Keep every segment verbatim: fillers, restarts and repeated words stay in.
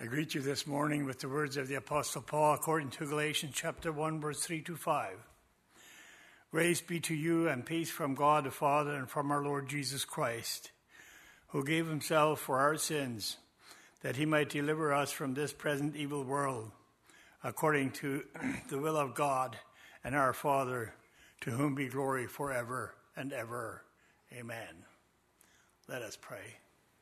I greet you this morning with the words of the Apostle Paul according to Galatians chapter one, verse three to five. Grace be to you and peace from God the Father and from our Lord Jesus Christ, who gave himself for our sins, that he might deliver us from this present evil world, according to the will of God and our Father, to whom be glory forever and ever. Amen. Let us pray.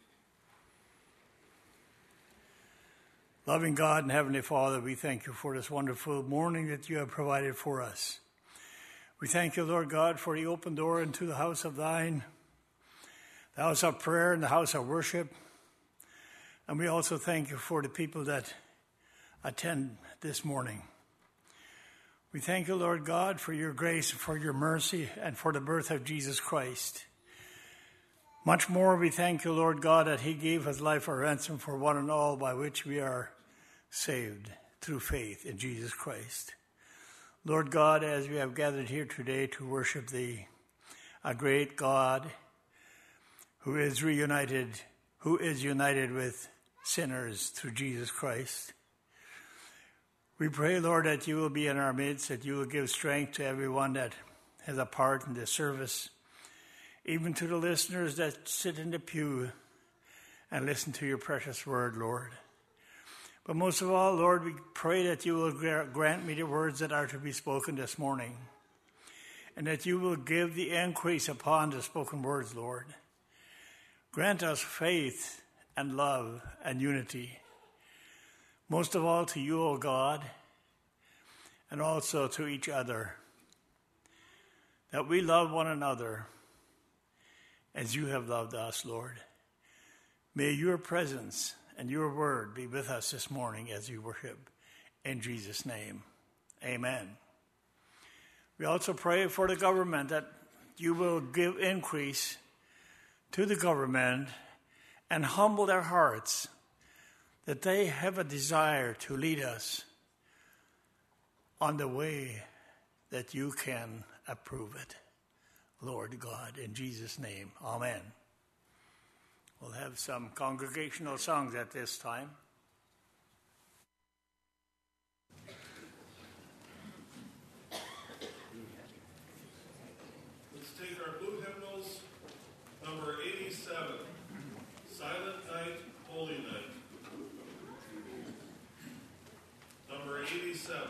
Loving God and Heavenly Father, we thank you for this wonderful morning that you have provided for us. We thank you, Lord God, for the open door into the house of thine, the house of prayer and the house of worship. And we also thank you for the people that attend this morning. We thank you, Lord God, for your grace, for your mercy, and for the birth of Jesus Christ. Much more we thank you, Lord God, that he gave his life a ransom for one and all, by which we are saved through faith in Jesus Christ. Lord God, as we have gathered here today to worship thee, a great God who is reunited, who is united with sinners through Jesus Christ, we pray, Lord, that you will be in our midst, that you will give strength to everyone that has a part in this service, even to the listeners that sit in the pew and listen to your precious word, Lord. But most of all, Lord, we pray that you will grant me the words that are to be spoken this morning, and that you will give the increase upon the spoken words, Lord. Grant us faith and love and unity, most of all to you, O God, and also to each other, that we love one another as you have loved us, Lord. May your presence and your word be with us this morning as we worship. In Jesus' name, amen. We also pray for the government, that you will give increase to the government and humble their hearts, that they have a desire to lead us on the way that you can approve it. Lord God, in Jesus' name, amen. We'll have some congregational songs at this time. Let's take our blue hymnals, number eighty-seven, Silent Night, Holy Night. Number eighty-seven.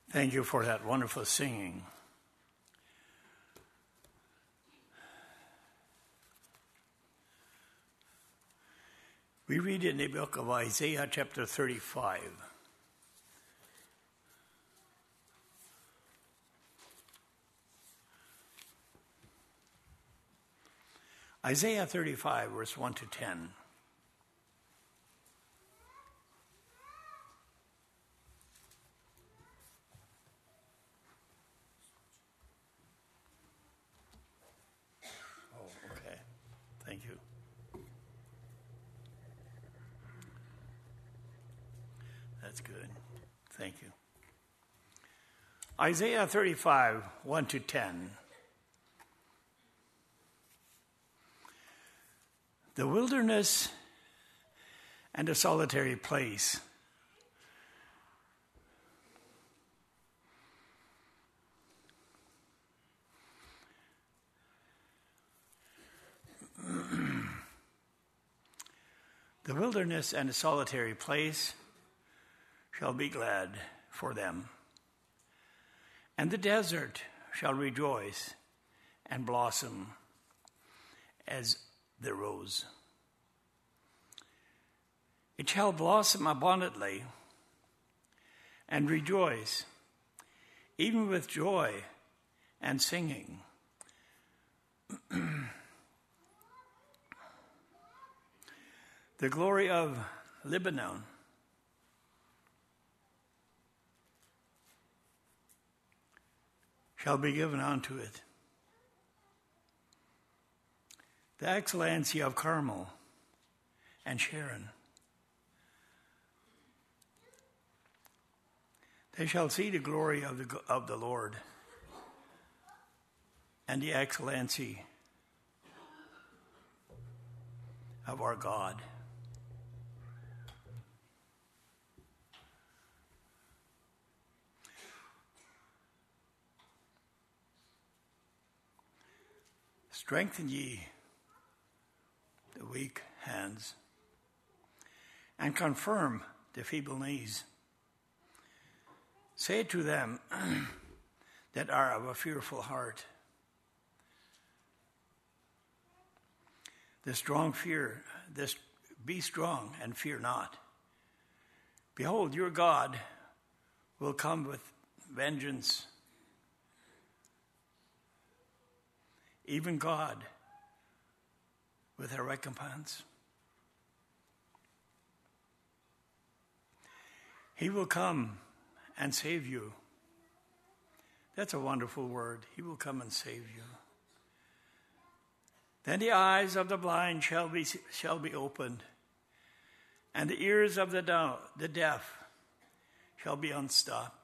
Thank you for that wonderful singing. We read in the book of Isaiah chapter thirty-five. Isaiah thirty-five, verse one to ten. Oh, okay. Thank you. That's good. Thank you. Isaiah thirty-five, one to ten. The wilderness and a solitary place. The wilderness and a solitary place shall be glad for them, and the desert shall rejoice and blossom as the rose. It shall blossom abundantly and rejoice, even with joy and singing. The glory of Lebanon shall be given unto it. The excellency of Carmel and Sharon. They shall see the glory of the, of the Lord and the excellency of our God. Strengthen ye the weak hands, and confirm the feeble knees. Say to them that are of a fearful heart, the strong fear, this be strong and fear not. Behold, your God will come with vengeance. Even God with a recompense. He will come and save you. That's a wonderful word. He will come and save you. Then the eyes of the blind shall be shall be opened, and the ears of the deaf, the deaf shall be unstopped.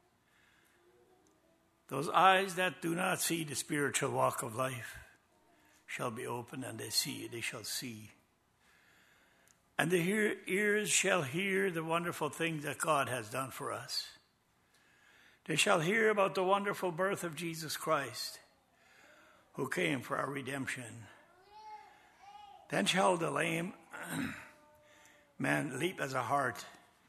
Those eyes that do not see the spiritual walk of life shall be opened, and they see, they shall see. And the hear, ears shall hear the wonderful things that God has done for us. They shall hear about the wonderful birth of Jesus Christ, who came for our redemption. Then shall the lame man leap as a hart,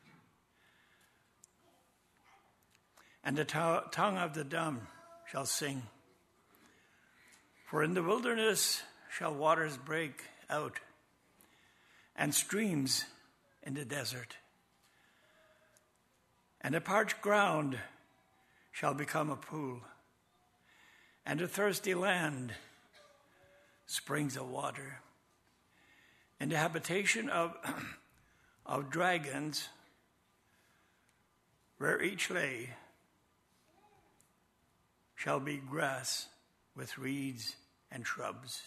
and the to- tongue of the dumb shall sing. For in the wilderness shall waters break out, and streams in the desert. And the parched ground shall become a pool, and the thirsty land springs of water. And the habitation of, of dragons, where each lay, shall be grass with reeds and shrubs.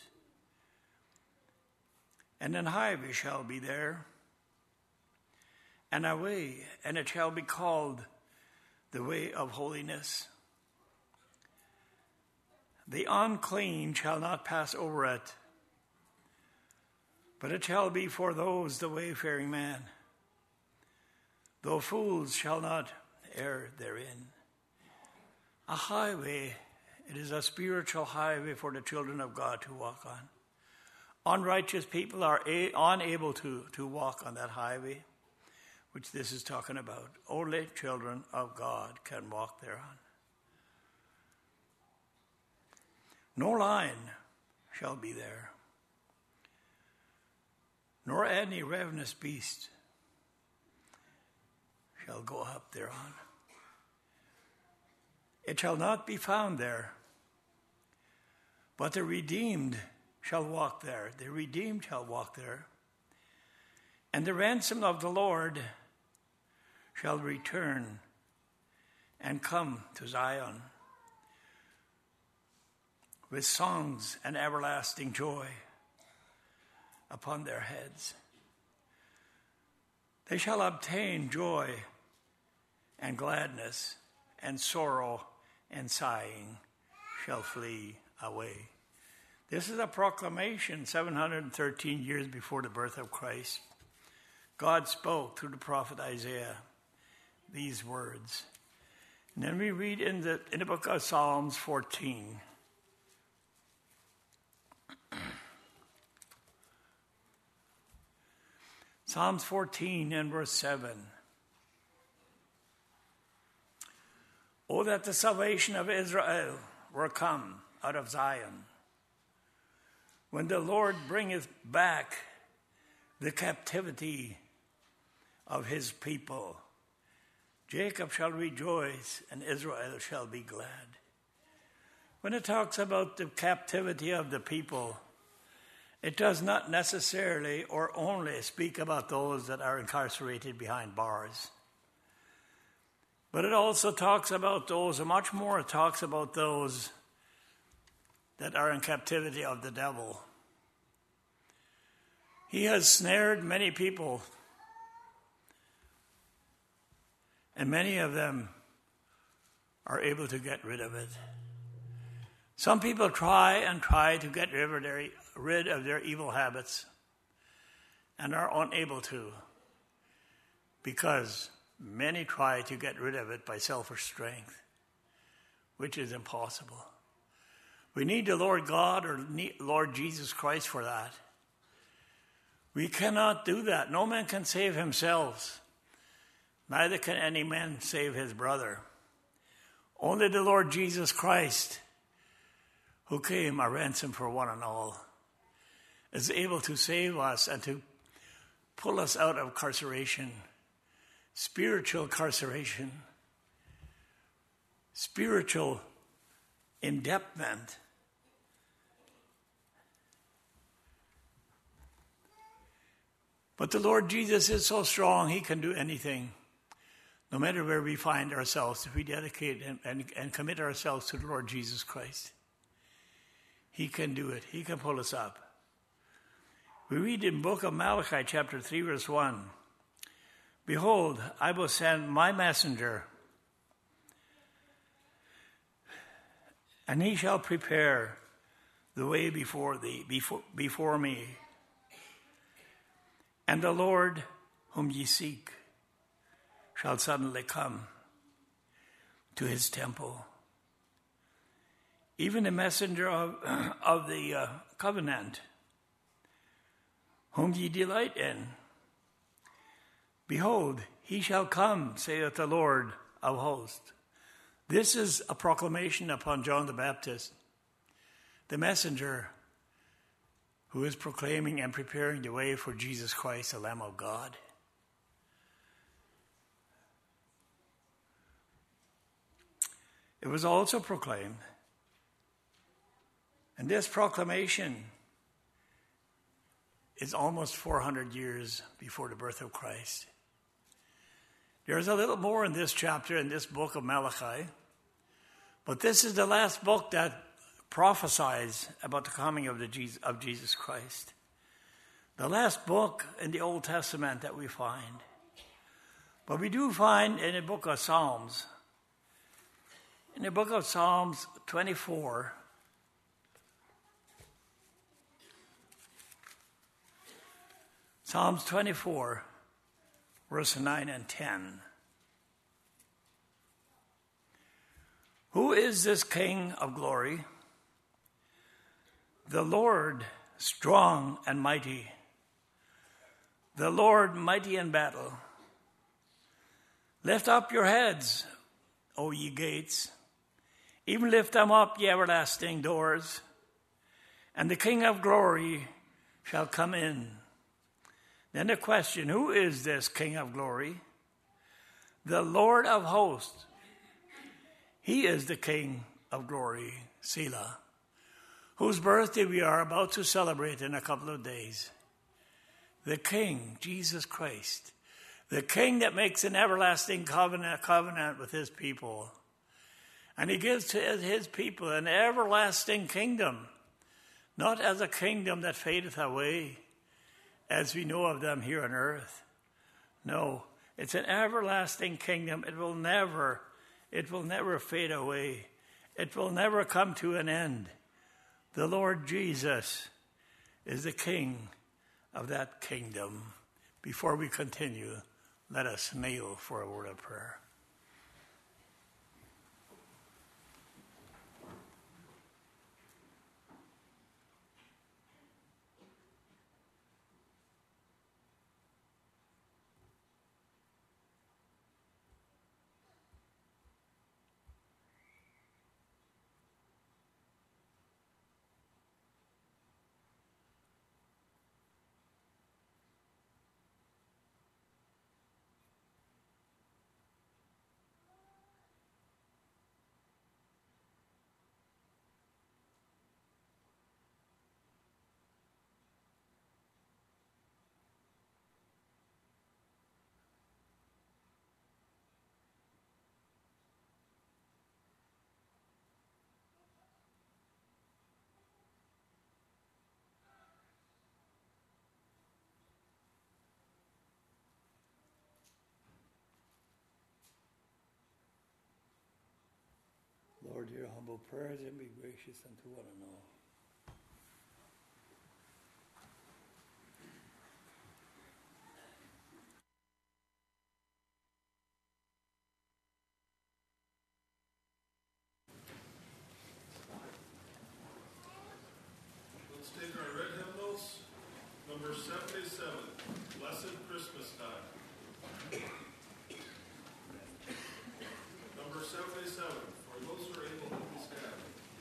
And an highway shall be there, and a way, and it shall be called the way of holiness. The unclean shall not pass over it, but it shall be for those the wayfaring man, though fools shall not err therein. A highway, it is a spiritual highway for the children of God to walk on. Unrighteous people are a, unable to, to walk on that highway. which this is talking about. Only children of God can walk thereon. No lion shall be there, nor any ravenous beast shall go up thereon. It shall not be found there, but the redeemed shall walk there. The redeemed shall walk there. And the ransom of the Lord shall return and come to Zion with songs and everlasting joy upon their heads. They shall obtain joy and gladness, and sorrow and sighing shall flee away. This is a proclamation seven hundred thirteen years before the birth of Christ. God spoke through the prophet Isaiah these words. And then we read in the, in the book of Psalms fourteen. Psalms fourteen and verse seven. Oh, that the salvation of Israel were come out of Zion, when the Lord bringeth back the captivity of his people. Jacob shall rejoice, and Israel shall be glad. When it talks about the captivity of the people, it does not necessarily or only speak about those that are incarcerated behind bars. But it also talks about those, and much more it talks about those that are in captivity of the devil. He has snared many people, and many of them are able to get rid of it. Some people try and try to get rid of their, rid of their evil habits and are unable to, because many try to get rid of it by selfish strength, which is impossible. We need the Lord God or Lord Jesus Christ for that. We cannot do that. No man can save himself. Neither can any man save his brother. Only the Lord Jesus Christ, who came a ransom for one and all, is able to save us and to pull us out of carceration, spiritual carceration, spiritual indebtment. But the Lord Jesus is so strong, he can do anything. No matter where we find ourselves, if we dedicate and, and, and commit ourselves to the Lord Jesus Christ, he can do it. He can pull us up. We read in the book of Malachi, chapter three, verse one, behold, I will send my messenger, and he shall prepare the way before thee, before, before me. And the Lord whom ye seek shall suddenly come to his temple. Even the messenger of, of the uh, covenant, whom ye delight in. Behold, he shall come, saith the Lord of hosts. This is a proclamation upon John the Baptist, the messenger who is proclaiming and preparing the way for Jesus Christ, the Lamb of God. It was also proclaimed, and this proclamation is almost four hundred years before the birth of Christ. There's a little more in this chapter, in this book of Malachi, but this is the last book that prophesies about the coming of, the Jesus, of Jesus Christ. The last book in the Old Testament that we find. But we do find in the book of Psalms, in the book of Psalms twenty-four, Psalms twenty-four, verse nine and ten. Who is this King of glory? The Lord strong and mighty, the Lord mighty in battle. Lift up your heads, O ye gates. Even lift them up, ye everlasting doors. And the King of glory shall come in. Then the question, who is this King of glory? The Lord of hosts. He is the King of glory, Selah, whose birthday we are about to celebrate in a couple of days. The King, Jesus Christ, the King that makes an everlasting covenant, covenant with his people. And he gives to his people an everlasting kingdom, not as a kingdom that fadeth away, as we know of them here on earth. No, it's an everlasting kingdom. It will never, it will never fade away. It will never come to an end. The Lord Jesus is the King of that kingdom. Before we continue, let us kneel for a word of prayer. Lord, hear humble prayers and be gracious unto one and all. Let's take our red hymnals. Number seventy-seven, Blessed Christmas Time. Number seventy-seven, for those who are able to please stand.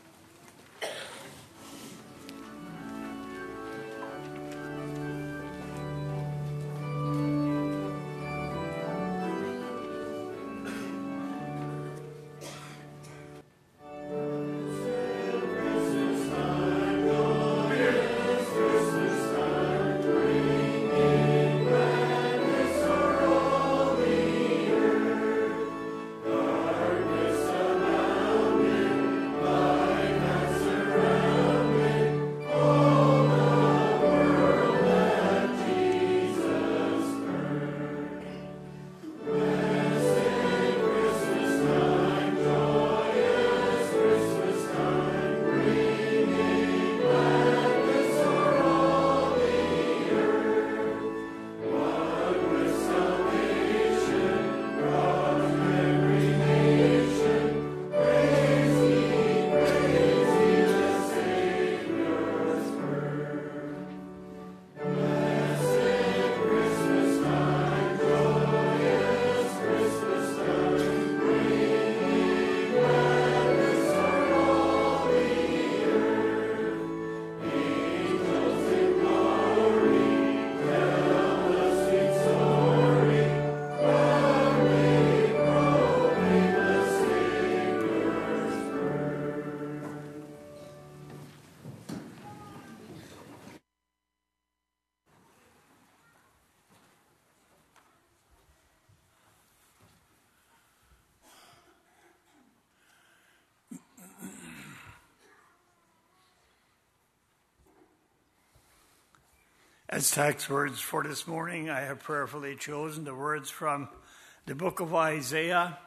As text words for this morning, I have prayerfully chosen the words from the book of Isaiah,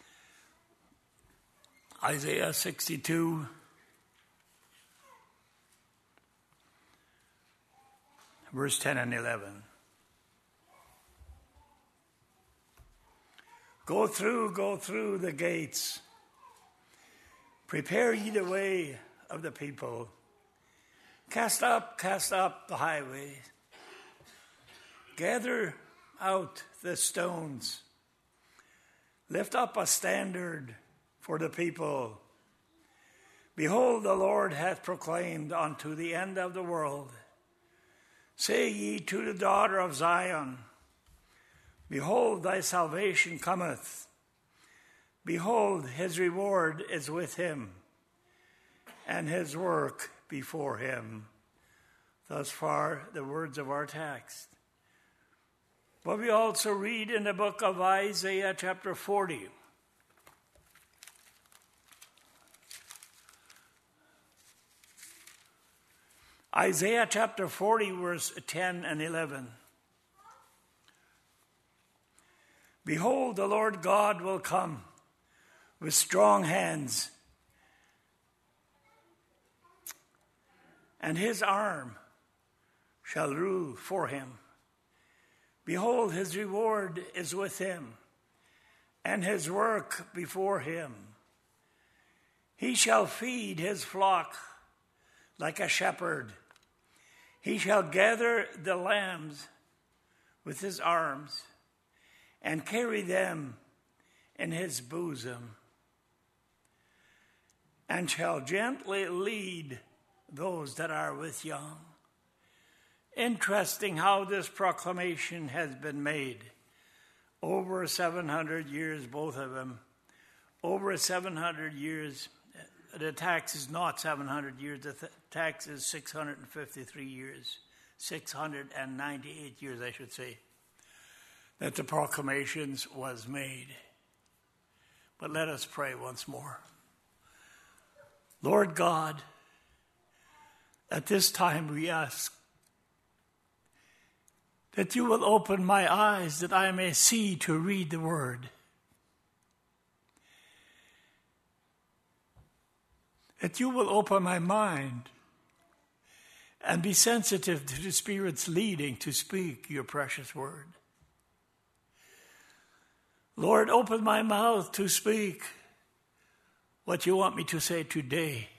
Isaiah sixty-two, verse ten and eleven. Go through, go through the gates. Prepare ye the way of the people. Cast up, cast up the highway. Gather out the stones. Lift up a standard for the people. Behold, the Lord hath proclaimed unto the end of the world. Say ye to the daughter of Zion, behold, thy salvation cometh. Behold, his reward is with him, and his work before him. Thus far, the words of our text. But we also read in the book of Isaiah chapter forty. Isaiah chapter forty, verse ten and eleven. Behold, the Lord God will come with strong hands, and his arm shall rule for him. Behold, his reward is with him, and his work before him. He shall feed his flock like a shepherd. He shall gather the lambs with his arms and carry them in his bosom, and shall gently lead those that are with young. Interesting how this proclamation has been made. Over seven hundred years, both of them. Over seven hundred years. The tax is not seven hundred years. The th- tax is six hundred fifty-three years. six hundred ninety-eight years, I should say, that the proclamations was made. But let us pray once more. Lord God, at this time we ask that you will open my eyes that I may see to read the word. That you will open my mind and be sensitive to the Spirit's leading to speak your precious word. Lord, open my mouth to speak what you want me to say today.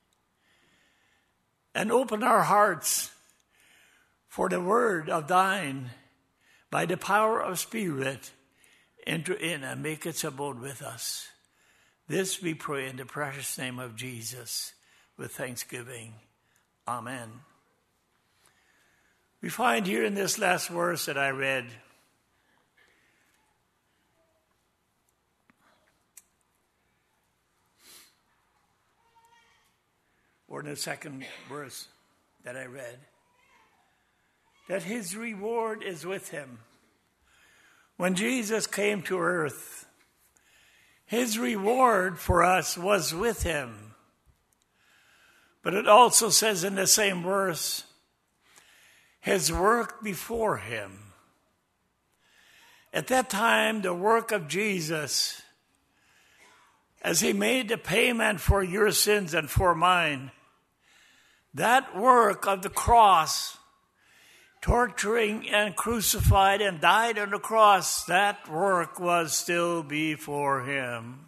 And open our hearts for the word of thine by the power of Spirit. Enter in and make its abode with us. This we pray in the precious name of Jesus with thanksgiving. Amen. We find here in this last verse that I read, or in the second verse that I read, that his reward is with him. When Jesus came to earth, his reward for us was with him. But it also says in the same verse, his work before him. At that time, the work of Jesus, as he made the payment for your sins and for mine, that work of the cross, torturing and crucified and died on the cross, that work was still before him.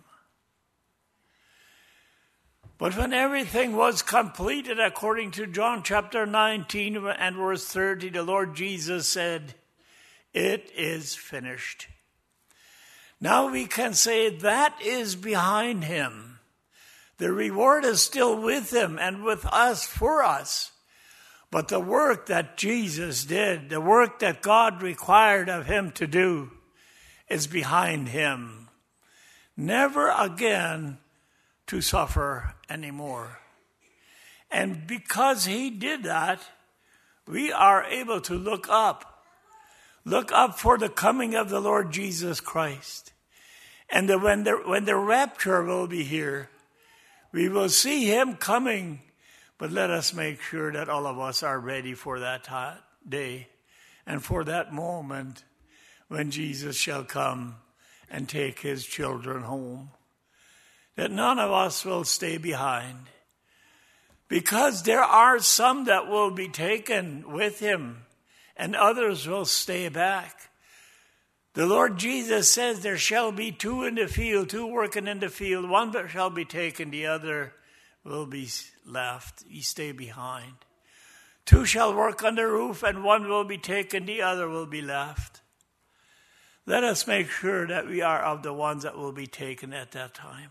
But when everything was completed, according to John chapter nineteen and verse thirty, the Lord Jesus said, "It is finished." Now we can say that is behind him. The reward is still with him and with us, for us. But the work that Jesus did, the work that God required of him to do, is behind him. Never again to suffer anymore. And because he did that, we are able to look up. Look up for the coming of the Lord Jesus Christ. And that when the, when the rapture will be here, we will see him coming. But let us make sure that all of us are ready for that day and for that moment when Jesus shall come and take his children home. That none of us will stay behind. Because there are some that will be taken with him and others will stay back. The Lord Jesus says there shall be two in the field, two working in the field. One that shall be taken, the other will be left. He stay behind. Two shall work on the roof, and one will be taken, the other will be left. let us make sure that we are of the ones that will be taken at that time.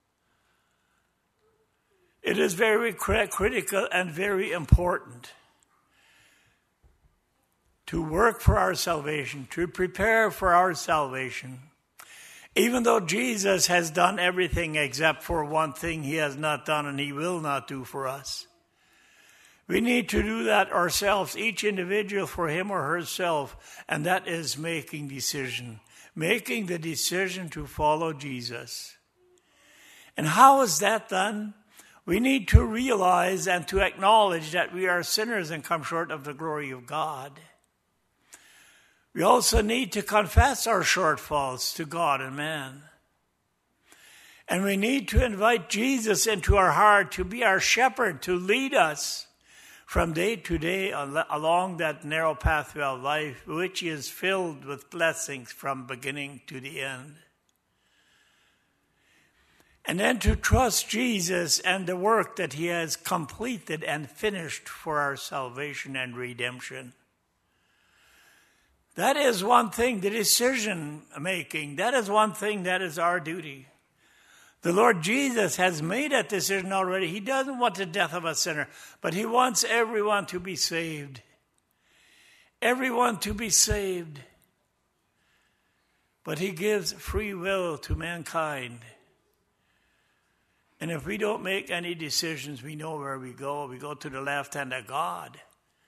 It is very critical and very important to work for our salvation, to prepare for our salvation. Even though Jesus has done everything except for one thing he has not done and he will not do for us. We need to do that ourselves, each individual for him or herself, and that is making decision, making the decision to follow Jesus. And how is that done? We need to realize and to acknowledge that we are sinners and come short of the glory of God. We also need to confess our shortfalls to God and man. And we need to invite Jesus into our heart to be our shepherd, to lead us from day to day along that narrow pathway of life, which is filled with blessings from beginning to the end. And then to trust Jesus and the work that he has completed and finished for our salvation and redemption. That is one thing, the decision making. That is one thing that is our duty. The Lord Jesus has made that decision already. He doesn't want the death of a sinner, but he wants everyone to be saved. Everyone to be saved. But he gives free will to mankind. And if we don't make any decisions, we know where we go. We go to the left hand of God,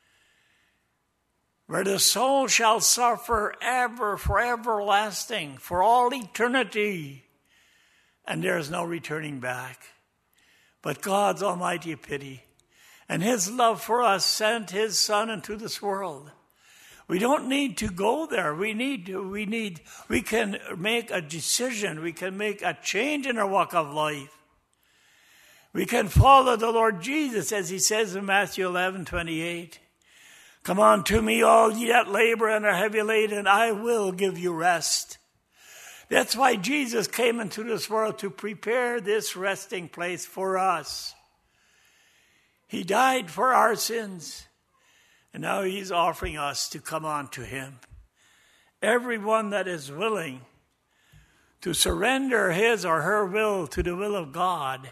where the soul shall suffer ever for everlasting, for all eternity. And there is no returning back. But God's almighty pity and his love for us sent his Son into this world. We don't need to go there. We need to, we need, we can make a decision. We can make a change in our walk of life. We can follow the Lord Jesus, as he says in Matthew eleven twenty-eight. Come on to me, all ye that labor and are heavy laden, I will give you rest. That's why Jesus came into this world, to prepare this resting place for us. He died for our sins, and now he's offering us to come on to him. Everyone that is willing to surrender his or her will to the will of God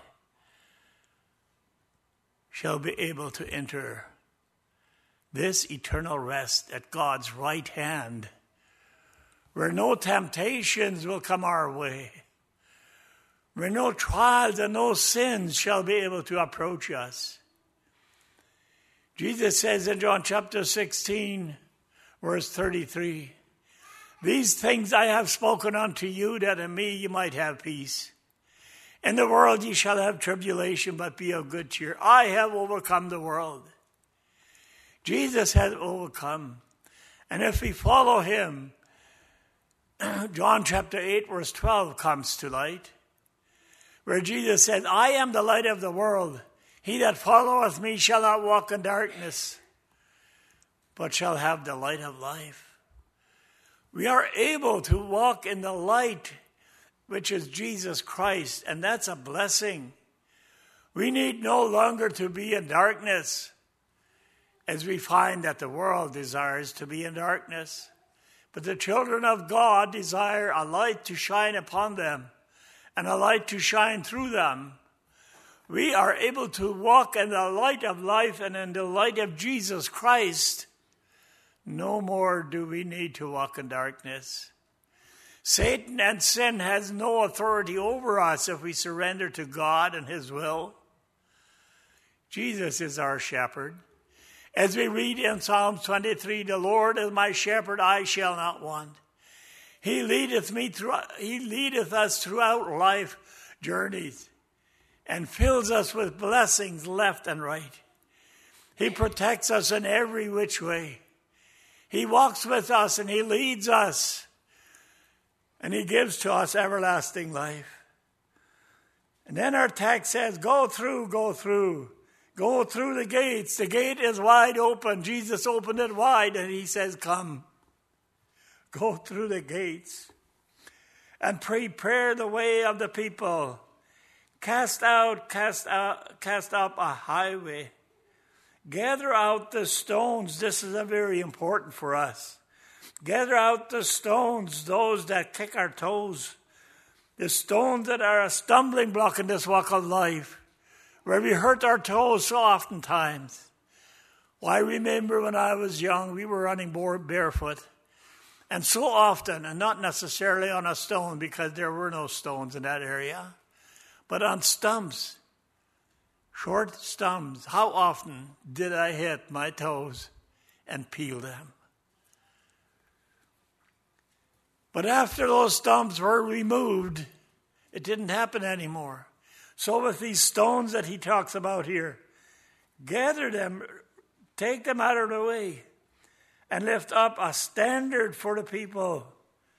shall be able to enter this eternal rest at God's right hand, where no temptations will come our way, where no trials and no sins shall be able to approach us. Jesus says in John chapter sixteen, verse thirty-three, these things I have spoken unto you, that in me you might have peace. In the world ye shall have tribulation, but be of good cheer. I have overcome the world. Jesus has overcome. And if we follow him, John chapter eight, verse twelve comes to light, where Jesus says, I am the light of the world. He that followeth me shall not walk in darkness, but shall have the light of life. We are able to walk in the light, which is Jesus Christ, and that's a blessing. We need no longer to be in darkness, as we find that the world desires to be in darkness. But the children of God desire a light to shine upon them and a light to shine through them. We are able to walk in the light of life and in the light of Jesus Christ. No more do we need to walk in darkness. Satan and sin has no authority over us if we surrender to God and his will. Jesus is our shepherd. As we read in Psalm twenty-three, the Lord is my shepherd, I shall not want. He leadeth me through, he leadeth us throughout life journeys and fills us with blessings left and right. He protects us in every which way. He walks with us and he leads us. And he gives to us everlasting life. And then our text says, go through, go through. Go through the gates. The gate is wide open. Jesus opened it wide and he says, come. Go through the gates and prepare the way of the people. Cast out, cast out, cast up a highway. Gather out the stones. This is a very important for us. Gather out the stones, those that kick our toes, the stones that are a stumbling block in this walk of life, where we hurt our toes so oftentimes. Well, I remember when I was young, we were running barefoot, and so often, and not necessarily on a stone because there were no stones in that area, but on stumps, short stumps. How often did I hit my toes and peel them? But after those stumps were removed, it didn't happen anymore. So with these stones that he talks about here, gather them, take them out of the way, and lift up a standard for the people.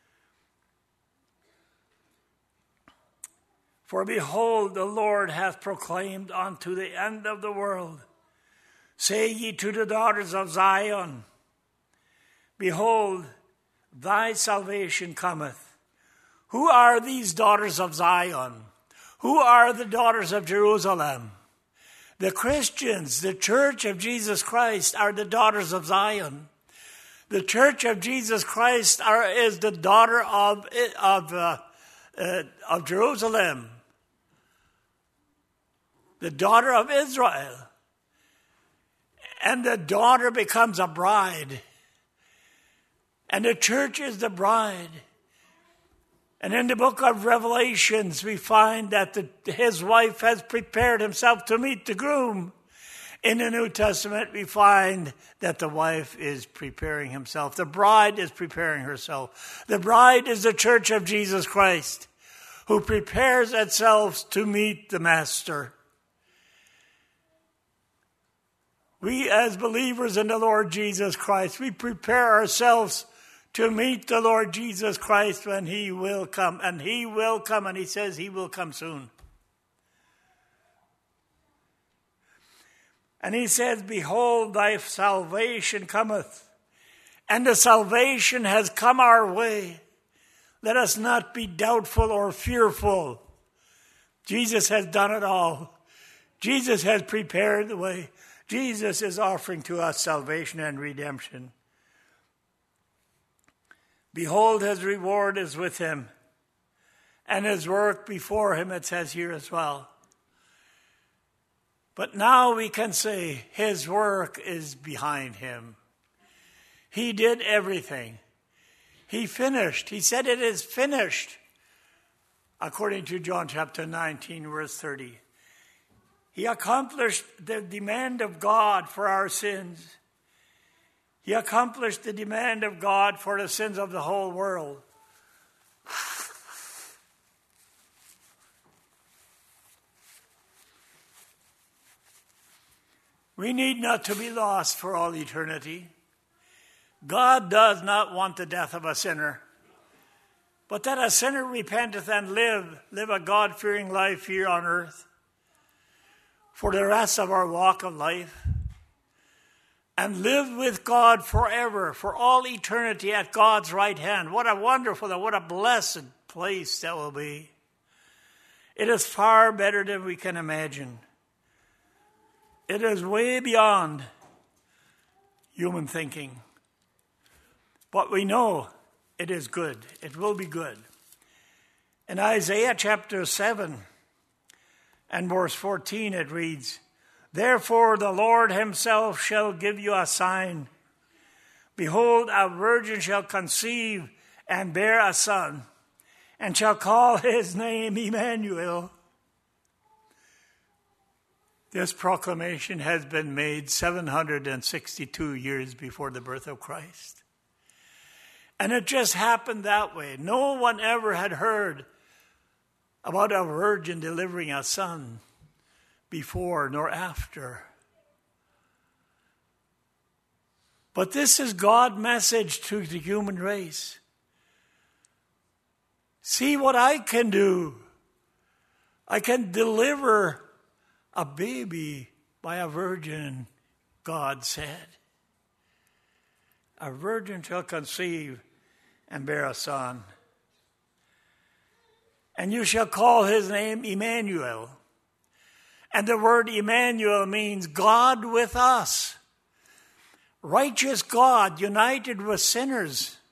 For behold, the Lord hath proclaimed unto the end of the world, say ye to the daughters of Zion, behold, thy salvation cometh. Who are these daughters of Zion? Who are the daughters of Jerusalem? The Christians, the church of Jesus Christ, are the daughters of Zion. The church of Jesus Christ are, is the daughter of, of, uh, uh, of Jerusalem, the daughter of Israel. And the daughter becomes a bride. And the church is the bride. And in the book of Revelations, we find that the, his wife has prepared himself to meet the groom. In the New Testament, we find that the wife is preparing himself. The bride is preparing herself. The bride is the church of Jesus Christ, who prepares itself to meet the Master. We, as believers in the Lord Jesus Christ, we prepare ourselves to meet the Lord Jesus Christ when he will come. And he will come, and he says he will come soon. And he says, behold, thy salvation cometh. And the salvation has come our way. Let us not be doubtful or fearful. Jesus has done it all. Jesus has prepared the way. Jesus is offering to us salvation and redemption. Behold, his reward is with him, and his work before him, it says here as well. But now we can say his work is behind him. He did everything. He finished. He said it is finished, according to John chapter nineteen, verse thirty. He accomplished the demand of God for our sins. He accomplished the demand of God for the sins of the whole world. We need not to be lost for all eternity. God does not want the death of a sinner, but that a sinner repenteth and live, live a God-fearing life here on earth for the rest of our walk of life, and live with God forever, for all eternity at God's right hand. What a wonderful and what a blessed place that will be. It is far better than we can imagine. It is way beyond human thinking. But we know it is good. It will be good. In Isaiah chapter seven and verse fourteen it reads, therefore the Lord himself shall give you a sign. Behold, a virgin shall conceive and bear a son, and shall call his name Emmanuel. This proclamation has been made seven hundred sixty-two years before the birth of Christ. And it just happened that way. No one ever had heard about a virgin delivering a son before nor after. But this is God's message to the human race. See what I can do. I can deliver a baby by a virgin, God said. A virgin shall conceive and bear a son. And you shall call his name Emmanuel. And the word Emmanuel means God with us. Righteous God united with sinners.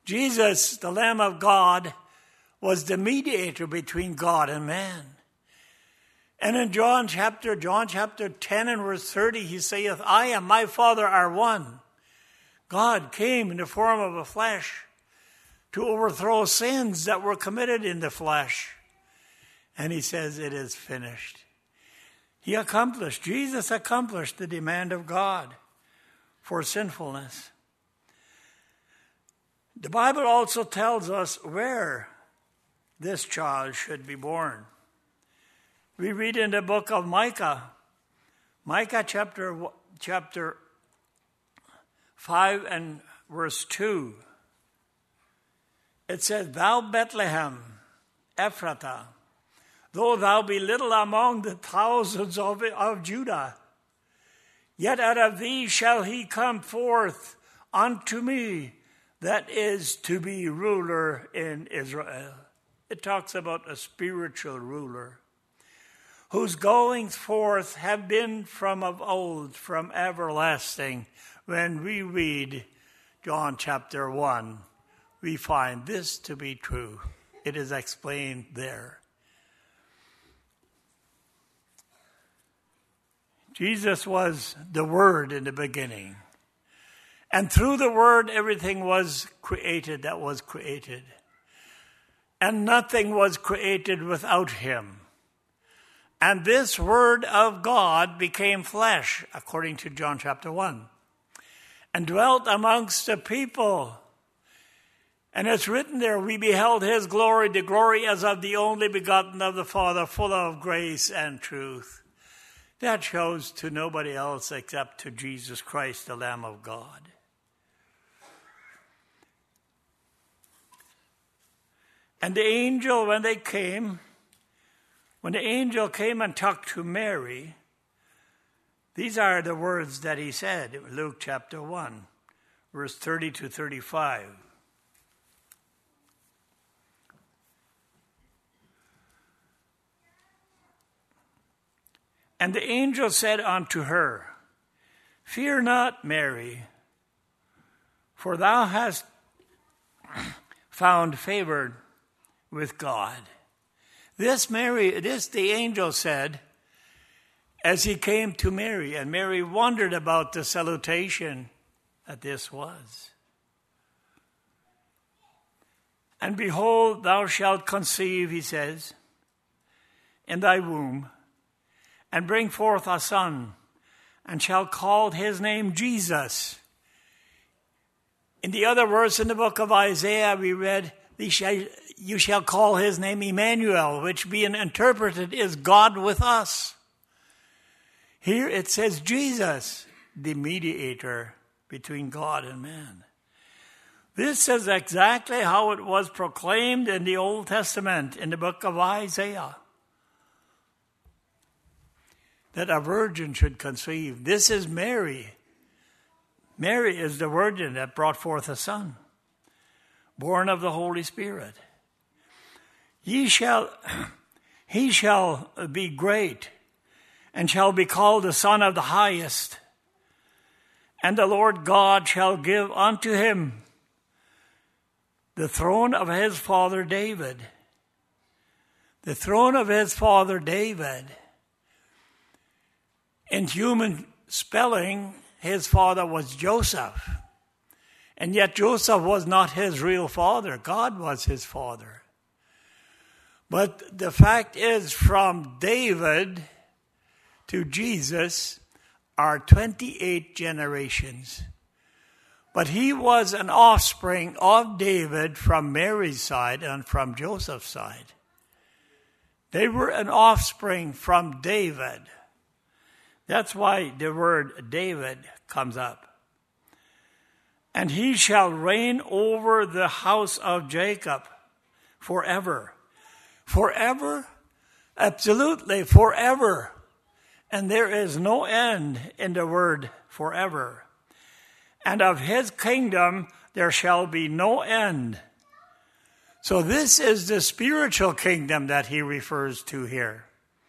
Jesus, the Lamb of God, was the mediator between God and man. And in John chapter, John chapter ten and verse thirty, he saith, I and my Father are one. God came in the form of a flesh to overthrow sins that were committed in the flesh. And he says, it is finished. He accomplished, Jesus accomplished the demand of God for sinfulness. The Bible also tells us where this child should be born. We read in the book of Micah, Micah chapter, chapter five and verse two. It says, Thou Bethlehem, Ephratah, though thou be little among the thousands of, of Judah, yet out of thee shall he come forth unto me that is to be ruler in Israel. It talks about a spiritual ruler whose goings forth have been from of old, from everlasting. When we read John chapter one, we find this to be true. It is explained there. Jesus was the Word in the beginning. And through the Word, everything was created that was created. And nothing was created without him. And this Word of God became flesh, according to John chapter one, and dwelt amongst the people. And it's written there, we beheld his glory, the glory as of the only begotten of the Father, full of grace and truth. That shows to nobody else except to Jesus Christ, the Lamb of God. And the angel, when they came, when the angel came and talked to Mary, these are the words that he said in Luke chapter one, verse thirty to thirty-five. And the angel said unto her, Fear not, Mary, for thou hast found favor with God. This Mary, this the angel said as he came to Mary, and Mary wondered about the salutation that this was. And behold, thou shalt conceive, he says, in thy womb, and bring forth a son, and shall call his name Jesus. In the other verse in the book of Isaiah, we read, you shall call his name Emmanuel, which being interpreted is God with us. Here it says Jesus, the mediator between God and man. This is exactly how it was proclaimed in the Old Testament, in the book of Isaiah, that a virgin should conceive. This is Mary. Mary is the virgin that brought forth a son, born of the Holy Spirit. Ye shall, he shall be great, and shall be called the Son of the Highest. And the Lord God shall give unto him the throne of his father David. The throne of his father David. In human spelling, his father was Joseph. And yet Joseph was not his real father. God was his father. But the fact is, from David to Jesus are twenty-eight generations. But he was an offspring of David from Mary's side and from Joseph's side. They were an offspring from David. That's why the word David comes up. And he shall reign over the house of Jacob forever. Forever? Absolutely, forever. And there is no end in the word forever. And of his kingdom there shall be no end. So this is the spiritual kingdom that he refers to here,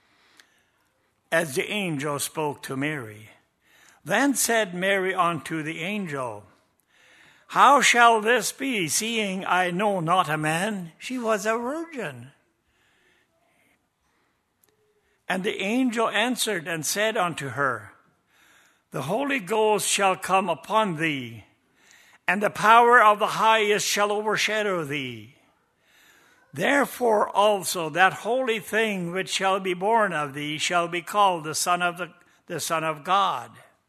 as the angel spoke to Mary. Then said Mary unto the angel, How shall this be, seeing I know not a man? She was a virgin. And the angel answered and said unto her, The Holy Ghost shall come upon thee, and the power of the highest shall overshadow thee. Therefore also that holy thing which shall be born of thee shall be called the Son of the, the Son of God.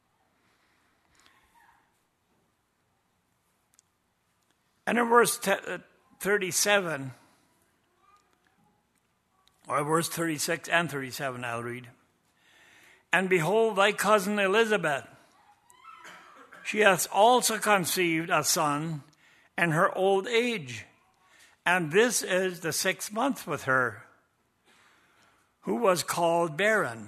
And in verse thirty-seven, or verse thirty-six and thirty-seven, I'll read. And behold, thy cousin Elizabeth, she hath also conceived a son in her old age, and this is the sixth month with her, who was called barren.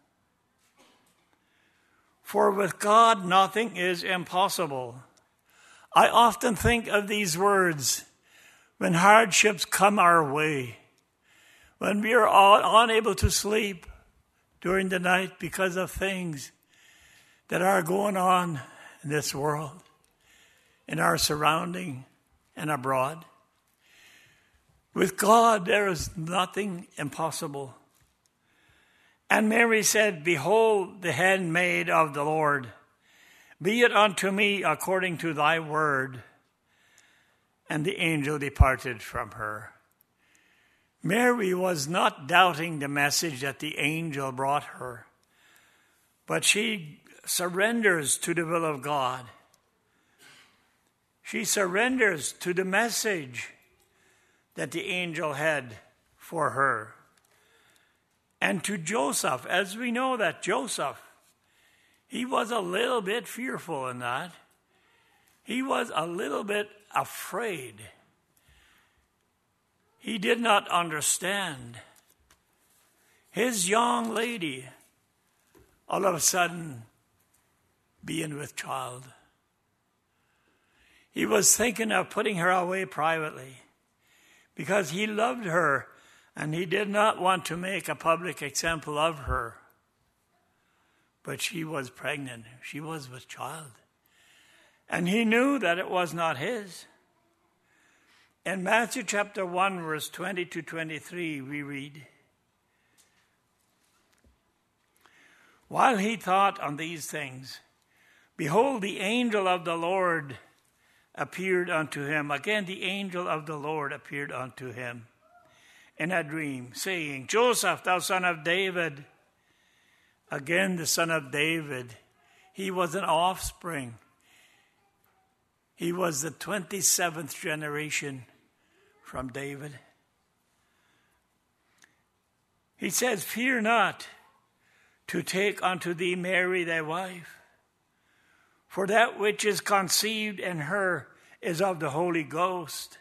For with God nothing is impossible. I often think of these words when hardships come our way, when we are all unable to sleep during the night because of things that are going on in this world, in our surrounding and abroad. With God, there is nothing impossible. And Mary said, Behold, the handmaid of the Lord, be it unto me according to thy word. And the angel departed from her. Mary was not doubting the message that the angel brought her, but she surrenders to the will of God. She surrenders to the message that the angel had for her. And to Joseph, as we know that Joseph, he was a little bit fearful in that. He was a little bit afraid. He did not understand. His young lady, all of a sudden, being with child. He was thinking of putting her away privately because he loved her and he did not want to make a public example of her. But she was pregnant. She was with child. And he knew that it was not his. In Matthew chapter one, verse twenty to twenty-three, we read, While he thought on these things, behold, the angel of the Lord appeared unto him. Again, the angel of the Lord appeared unto him in a dream, saying, Joseph, thou son of David. Again, the son of David. He was an offspring. He was the twenty-seventh generation from David. He says, Fear not to take unto thee Mary thy wife, for that which is conceived in her is of the Holy Ghost.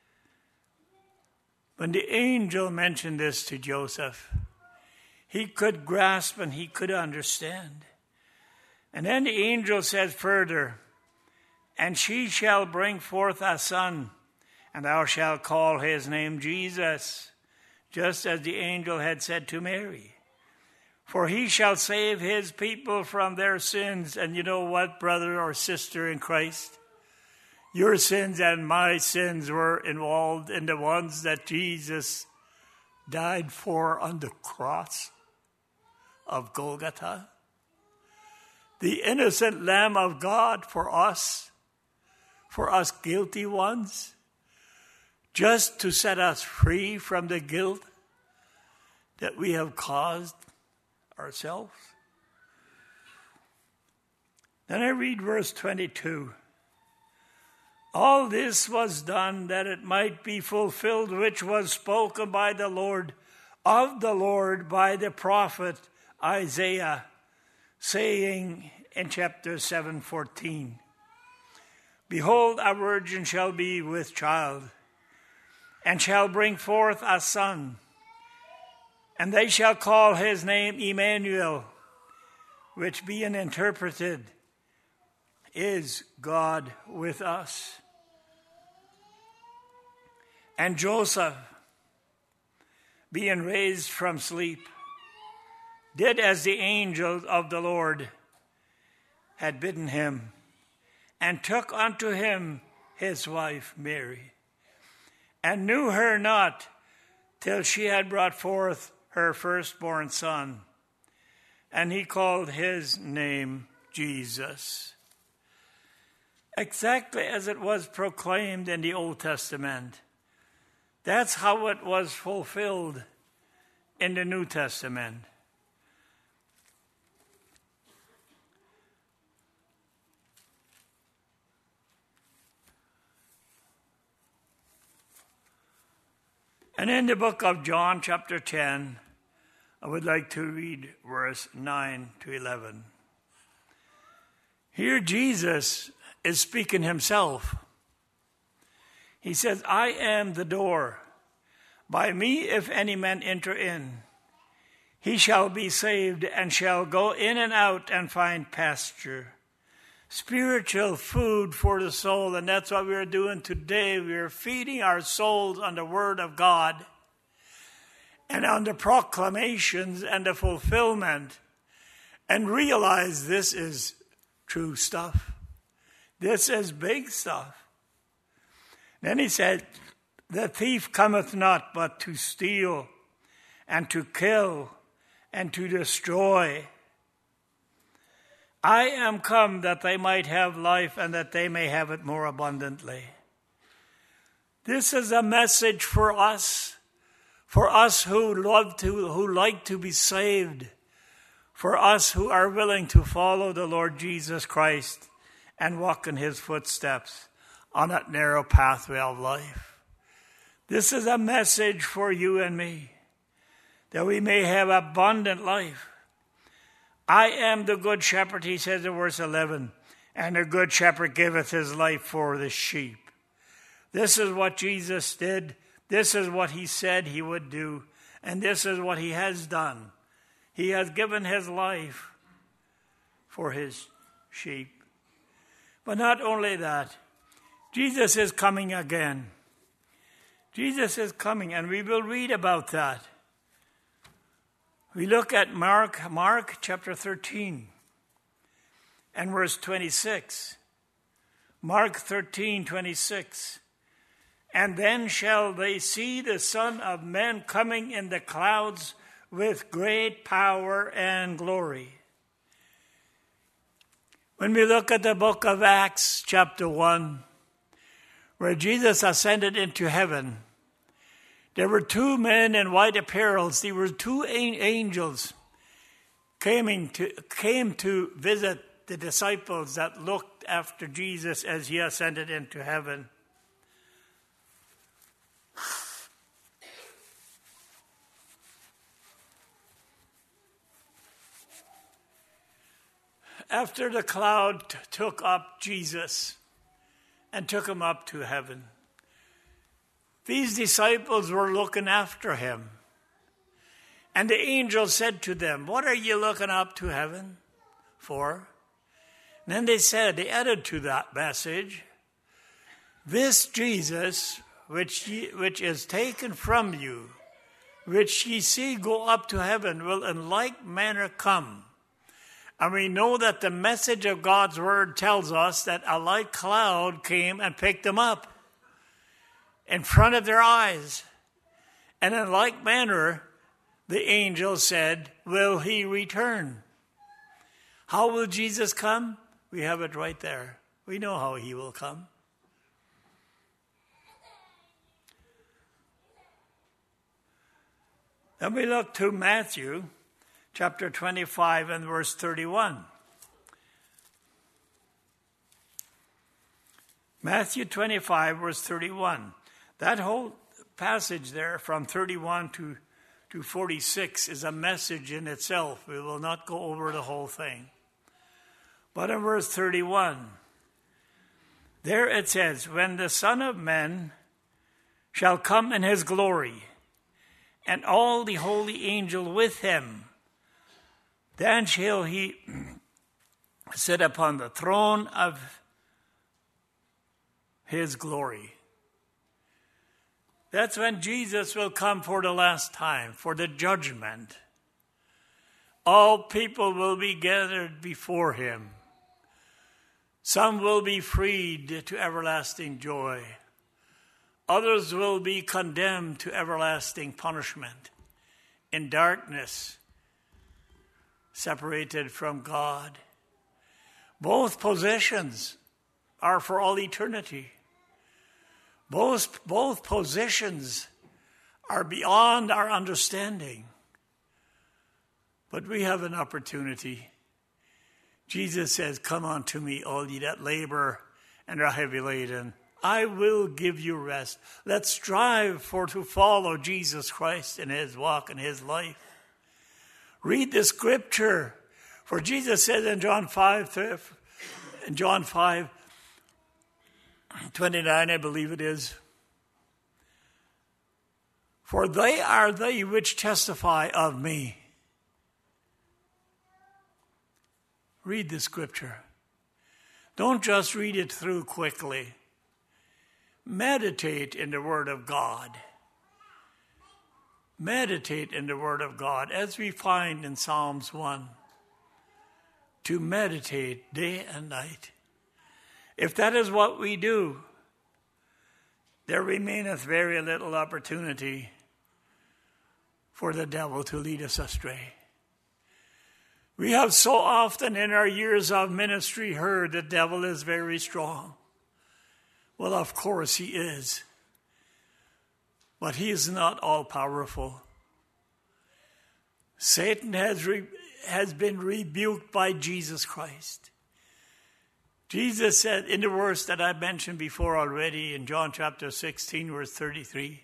When the angel mentioned this to Joseph, he could grasp and he could understand. And then the angel said further, And she shall bring forth a son, and thou shalt call his name Jesus, just as the angel had said to Mary. For he shall save his people from their sins. And you know what, brother or sister in Christ? Your sins and my sins were involved in the ones that Jesus died for on the cross of Golgotha. The innocent Lamb of God for us, for us guilty ones, just to set us free from the guilt that we have caused ourselves. Then I read verse twenty-two. All this was done that it might be fulfilled, which was spoken by the Lord, of the Lord by the prophet Isaiah, saying in chapter seven fourteen, Behold, a virgin shall be with child, and shall bring forth a son, and they shall call his name Emmanuel, which being interpreted is God with us. And Joseph, being raised from sleep, did as the angel of the Lord had bidden him, and took unto him his wife Mary, and knew her not till she had brought forth her firstborn son, and he called his name Jesus. Exactly as it was proclaimed in the Old Testament. That's how it was fulfilled in the New Testament. And in the book of John, chapter ten, I would like to read verse nine to eleven. Here Jesus is speaking himself. He says, I am the door. By me, if any man enter in, he shall be saved and shall go in and out and find pasture. Spiritual food for the soul, and that's what we're doing today. We're feeding our souls on the Word of God and on the proclamations and the fulfillment, and realize this is true stuff. This is big stuff. Then he said, the thief cometh not but to steal and to kill and to destroy. I am come that they might have life and that they may have it more abundantly. This is a message for us, for us who love to, who like to be saved, for us who are willing to follow the Lord Jesus Christ and walk in his footsteps on that narrow pathway of life. This is a message for you and me, that we may have abundant life. I am the good shepherd, he says in verse eleven, and the good shepherd giveth his life for the sheep. This is what Jesus did. This is what he said he would do. And this is what he has done. He has given his life for his sheep. But not only that, Jesus is coming again. Jesus is coming, and we will read about that. We look at Mark, Mark chapter thirteen and verse twenty-six. Mark thirteen, twenty-six. And then shall they see the Son of Man coming in the clouds with great power and glory. When we look at the book of Acts chapter one, where Jesus ascended into heaven, there were two men in white apparels. There were two angels coming to, came to visit the disciples that looked after Jesus as he ascended into heaven. After the cloud t- took up Jesus and took him up to heaven, these disciples were looking after him. And the angel said to them, what are you looking up to heaven for? And then they said, they added to that message, this Jesus, which ye, which is taken from you, which ye see go up to heaven, will in like manner come. And we know that the message of God's word tells us that a light cloud came and picked them up in front of their eyes. And in like manner, the angel said, will he return? How will Jesus come? We have it right there. We know how he will come. Then we look to Matthew chapter twenty-five and verse thirty-one. Matthew twenty-five, verse thirty-one. That whole passage there from thirty-one to, to forty-six is a message in itself. We will not go over the whole thing. But in verse thirty-one, there it says, when the Son of Man shall come in his glory, and all the holy angels with him, then shall he sit upon the throne of his glory. That's when Jesus will come for the last time, for the judgment. All people will be gathered before him. Some will be freed to everlasting joy. Others will be condemned to everlasting punishment in darkness, separated from God. Both positions are for all eternity. Both, both positions are beyond our understanding. But we have an opportunity. Jesus says, "Come unto me, all ye that labor and are heavy laden. I will give you rest." Let's strive for to follow Jesus Christ in his walk and his life. Read the scripture. For Jesus says in John five, in John five, twenty-nine, I believe it is, "For they are they which testify of me." Read the scripture. Don't just read it through quickly. Meditate in the Word of God. Meditate in the Word of God, as we find in Psalms one. To meditate day and night. If that is what we do, there remaineth very little opportunity for the devil to lead us astray. We have so often in our years of ministry heard the devil is very strong. Well, of course he is. But he is not all-powerful. Satan has, re- has been rebuked by Jesus Christ. Jesus said in the verse that I mentioned before already in John chapter sixteen, verse thirty-three,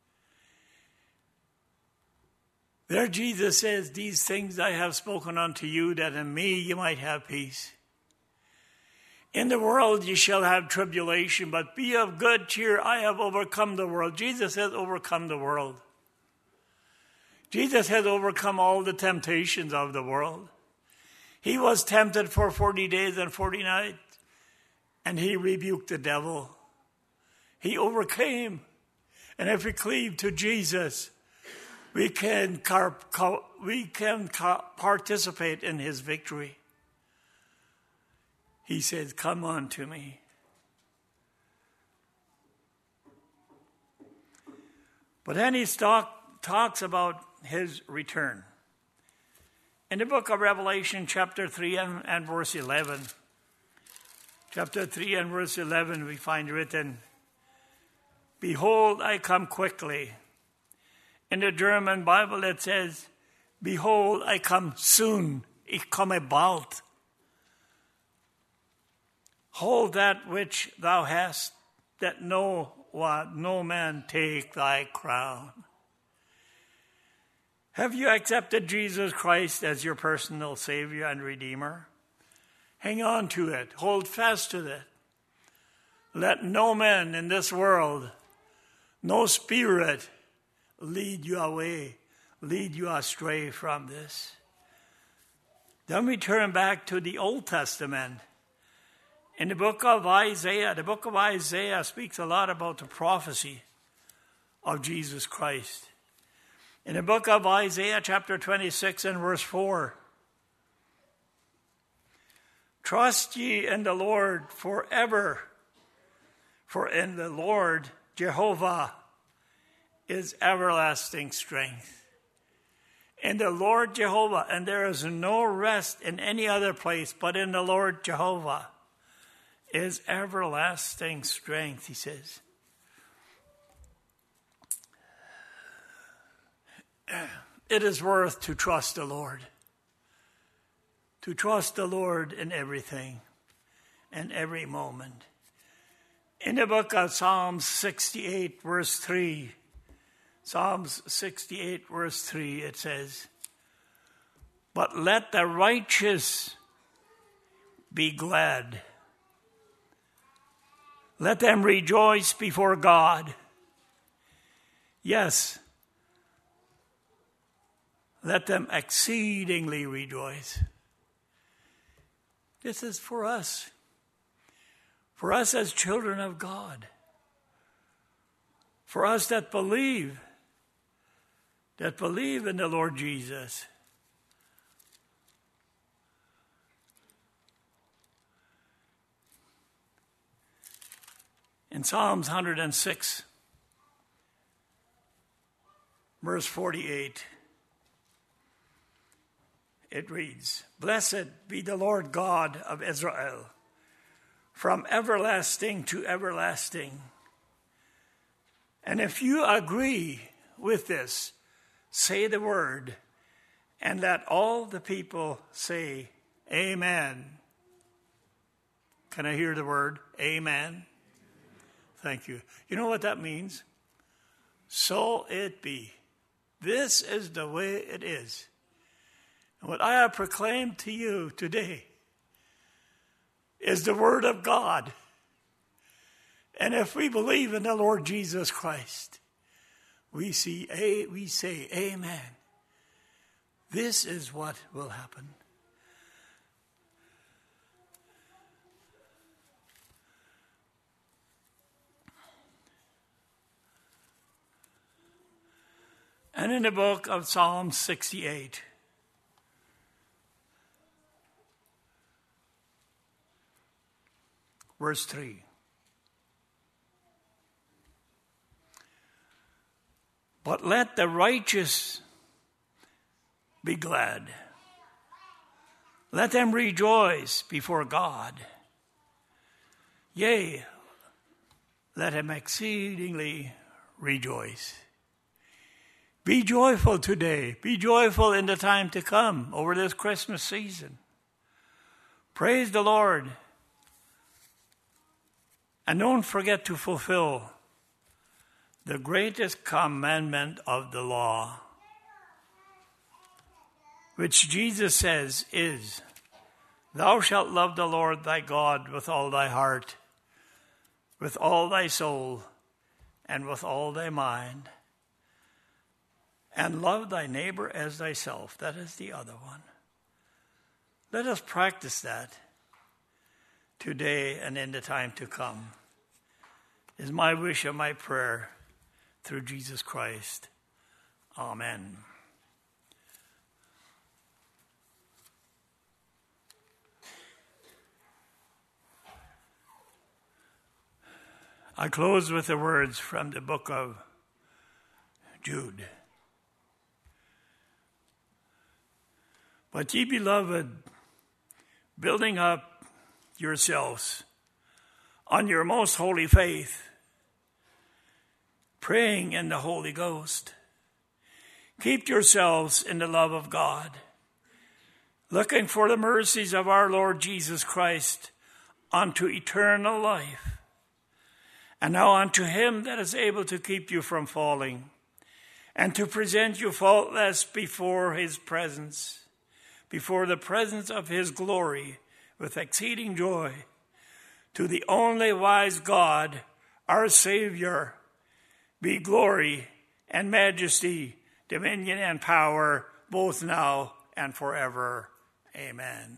there Jesus says, "These things I have spoken unto you, that in me you might have peace. In the world you shall have tribulation, but be of good cheer. I have overcome the world." Jesus has overcome the world. Jesus has overcome all the temptations of the world. He was tempted for forty days and forty nights, and he rebuked the devil. He overcame. And if we cleave to Jesus, we can, car- co- we can co- participate in his victory. He says, "Come unto me." But then he talk, talks about his return. In the book of Revelation, chapter three and, and verse eleven, chapter three and verse eleven, we find written, "Behold, I come quickly." In the German Bible it says, "Behold, I come soon. Ich komme bald. Hold that which thou hast, that no one, no man take thy crown." Have you accepted Jesus Christ as your personal Savior and Redeemer? Hang on to it. Hold fast to it. Let no man in this world, no spirit, lead you away, lead you astray from this. Then we turn back to the Old Testament. In the book of Isaiah, the book of Isaiah speaks a lot about the prophecy of Jesus Christ. In the book of Isaiah, chapter twenty-six and verse four, "Trust ye in the Lord forever, for in the Lord Jehovah is everlasting strength." In the Lord Jehovah, and there is no rest in any other place, but in the Lord Jehovah is everlasting strength, he says. It is worth to trust the Lord. To trust the Lord in everything and every moment. In the book of Psalms sixty-eight, verse three, Psalms sixty-eight, verse three, it says, "But let the righteous be glad. Let them rejoice before God. Yes, let them exceedingly rejoice." This is for us. For us as children of God. For us that believe, that believe in the Lord Jesus. In Psalms one hundred six, verse forty-eight, it reads, "Blessed be the Lord God of Israel, from everlasting to everlasting." And if you agree with this, say the word, and let all the people say, Amen. Can I hear the word? Amen. Thank you. You know what that means? So it be. This is the way it is. And what I have proclaimed to you today is the word of God. And if we believe in the Lord Jesus Christ, we see a we say amen. This is what will happen. And in the book of Psalm sixty-eight, verse three. But let the righteous be glad. Let them rejoice before God. Yea, let him exceedingly rejoice. Be joyful today. Be joyful in the time to come over this Christmas season. Praise the Lord. And don't forget to fulfill the greatest commandment of the law, which Jesus says is, Thou shalt love the Lord thy God with all thy heart, with all thy soul, and with all thy mind, and love thy neighbor as thyself. That is the other one. Let us practice that today and in the time to come, is my wish and my prayer through Jesus Christ. Amen. I close with the words from the book of Jude. But ye beloved, building up yourselves on your most holy faith, praying in the Holy Ghost, keep yourselves in the love of God, looking for the mercies of our Lord Jesus Christ unto eternal life. And now unto him that is able to keep you from falling, and to present you faultless before his presence, before the presence of his glory with exceeding joy, to the only wise God, our Savior, be glory and majesty, dominion and power, both now and forever. Amen.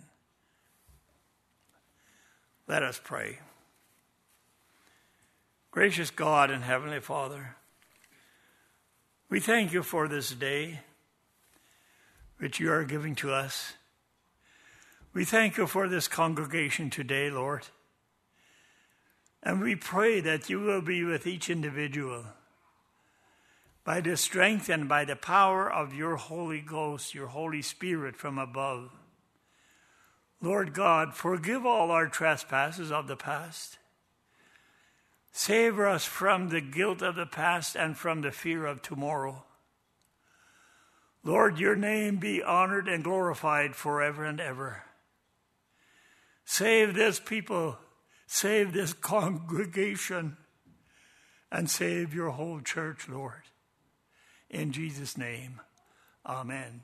Let us pray. Gracious God and Heavenly Father, we thank you for this day which you are giving to us. We thank you for this congregation today, Lord. And we pray that you will be with each individual by the strength and by the power of your Holy Ghost, your Holy Spirit from above. Lord God, forgive all our trespasses of the past. Save us from the guilt of the past and from the fear of tomorrow. Lord, your name be honored and glorified forever and ever. Save this people, save this congregation, and save your whole church, Lord. In Jesus' name, amen.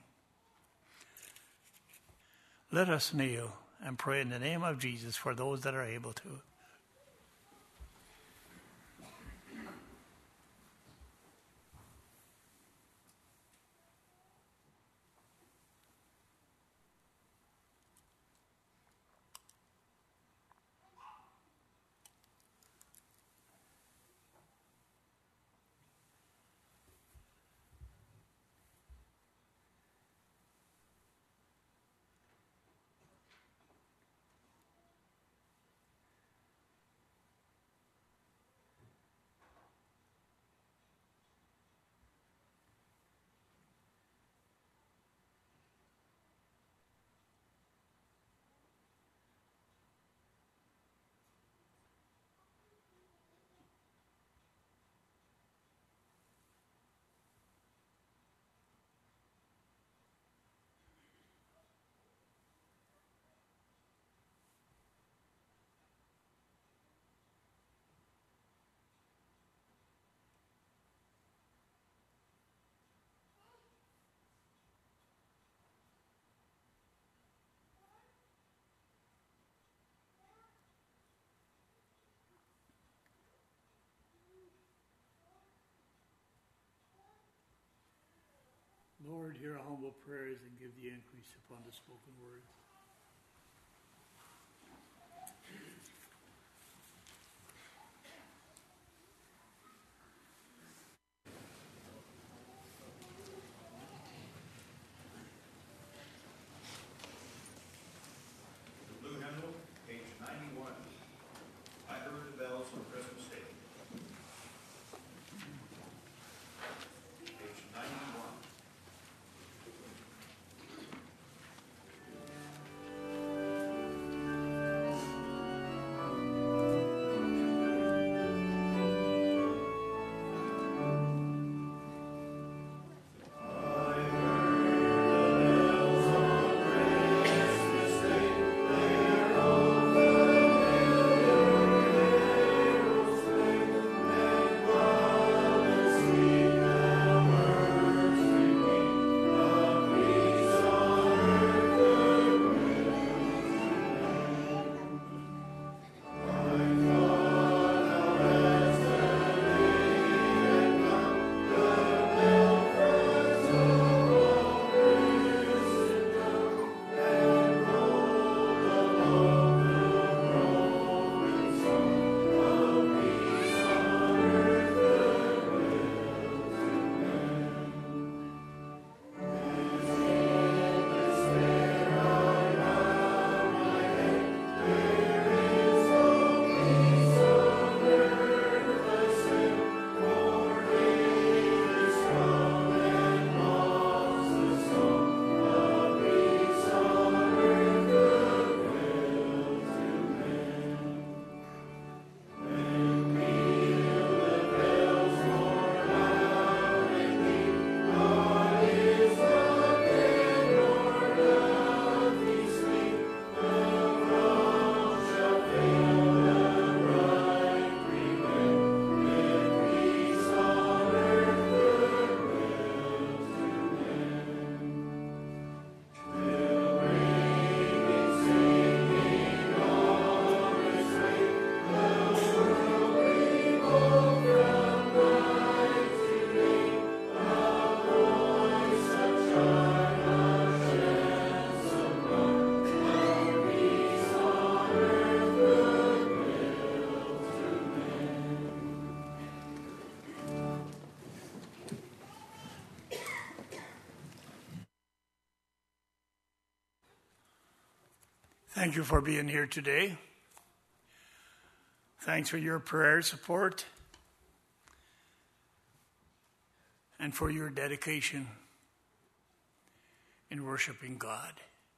Let us kneel and pray in the name of Jesus for those that are able to. Lord, hear our humble prayers and give the increase upon the spoken words. The Blue Hymnal, page ninety-one. I heard the bells on Christmas Day. Page ninety-one. Thank you for being here today. Thanks for your prayer support and for your dedication in worshiping God.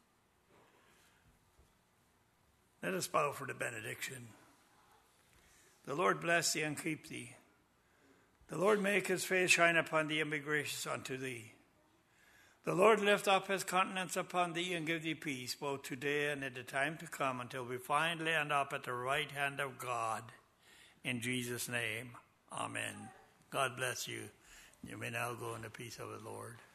Let us bow for the benediction. The Lord bless thee and keep thee. The Lord make his face shine upon thee and be gracious unto thee. The Lord lift up his countenance upon thee and give thee peace, both today and in the time to come, until we finally end up at the right hand of God. In Jesus' name, amen. God bless you. You may now go in the peace of the Lord.